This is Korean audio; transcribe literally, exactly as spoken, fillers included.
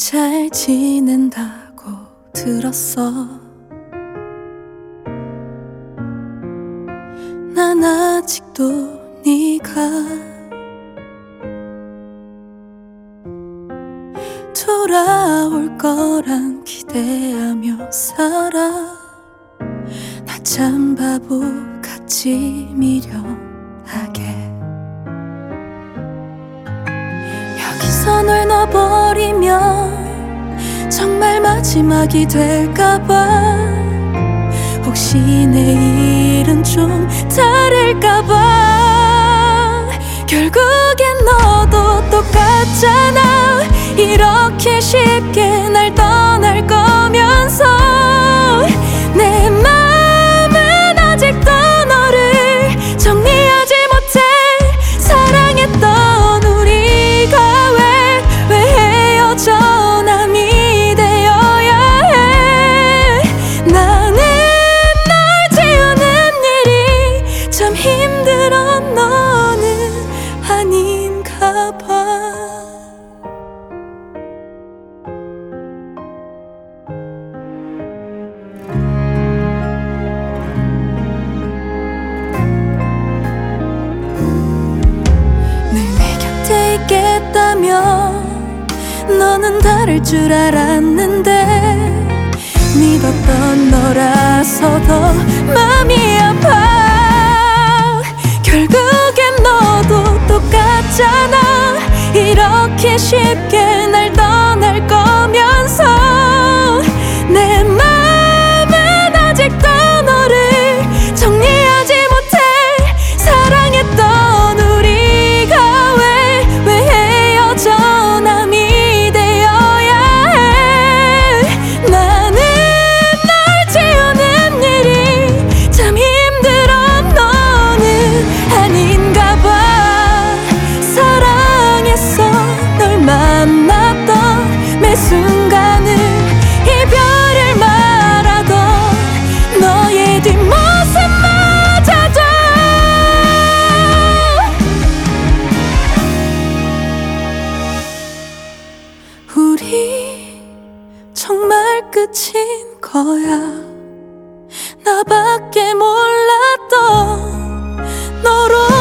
잘 지낸다고 들었어. 난 아직도 네가 돌아올 거란 기대하며 살아. 나 참 바보같이 미련하게 여기서 널 놔버리면 정말 마지막이 될까봐. 혹시 내일은 좀 다를까봐. 결국엔 너도 똑같잖아. 이렇게 쉽게 날 떠날 거면서 내 맘은 아직도 너를 정리하지 못해. 사랑했던 우리가 왜, 왜 헤어져 남이 되어야 해. 나는 널 지우는 일이 참 힘들어. 너는 아닌가 봐. 있겠다면 너는 다를 줄 알았는데 믿었던 너라서 더 맘이 아파. 결국엔 너도 똑같잖아. 이렇게 쉽게 날 떠날 거면서 내 맘은 아직도 너를 정리하지 못해. 사랑했던 우리가 왜, 왜 헤어져 남이 되어야 해. 나는 널 지우는 일이 참 힘들어. 너는 아닌가 봐. 사랑했어. 널 만났던 매 순간을 이별을 말하던 너의 뒷모습마저도 우리 정말 끝인 거야. 나밖에 몰랐던 너로